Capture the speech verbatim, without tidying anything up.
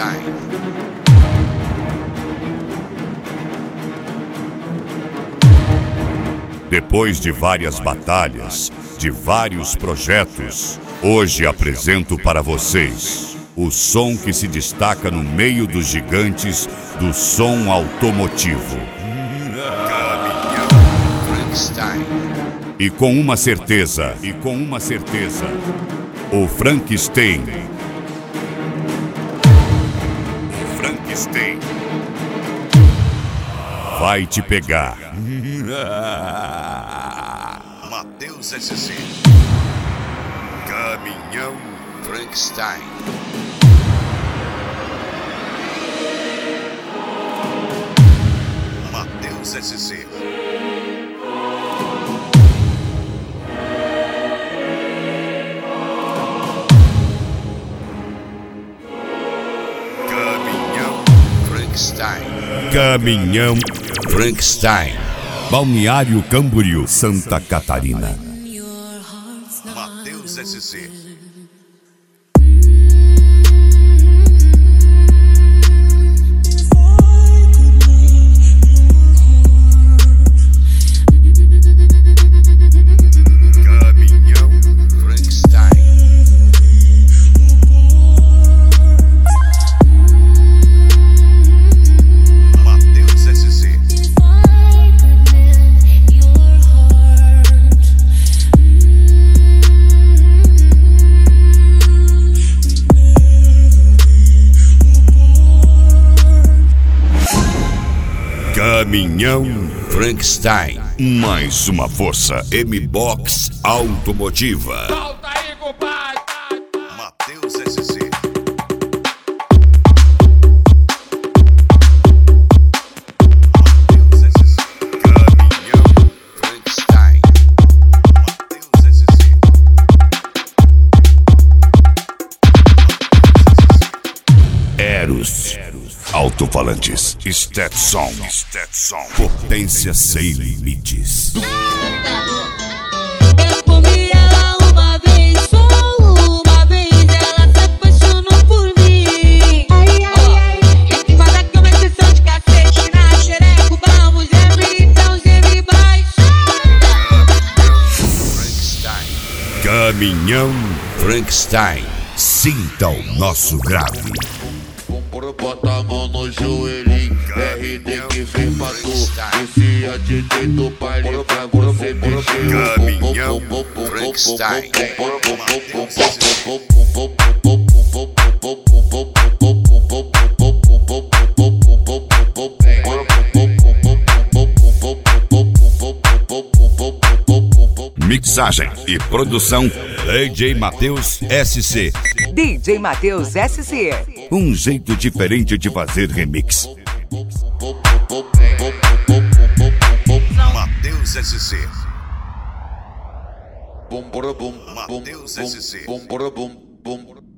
Frankenstein. Depois de várias batalhas, de vários projetos, hoje apresento para vocês o som que se destaca no meio dos gigantes do som automotivo. Caminhão Frankenstein. E com uma certeza, e com uma certeza, o Frankenstein. O Frankenstein vai te pegar. Matheus S C. Caminhão Frankenstein. Matheus S C. Caminhão Frankenstein. Caminhão Frankenstein. Balneário Camboriú, Santa Catarina. Matheus S C. Caminhão Frankenstein. Matheus S C. Caminhão Frankenstein. Mais uma força M-Box automotiva. Solta aí, compadre! Matheus S C. Matheus S C. Caminhão Frankenstein. Matheus S C. Eros. Alto-falantes. Stetson. Stetson. Potência sem limites. Eu comi ela uma vez, só uma vez, ela se apaixonou por mim. Ai, ai, ai. E que faz aqui uma sessão de cacete na xereca, vamos abrir, então geme baixo. Frankenstein. Caminhão Frankenstein. Sinta o nosso grave. Bota a mão no joelhinho, R D que vem pra tu. Esse atitude do baile pra você mexer. Caminhão Frankenstein. Mixagem e produção D J Matheus S C. D J Matheus S C. Um jeito diferente de fazer remix. Matheus S C. Bum, bum, bum, Matheus S C. bum, bum, bum, bum.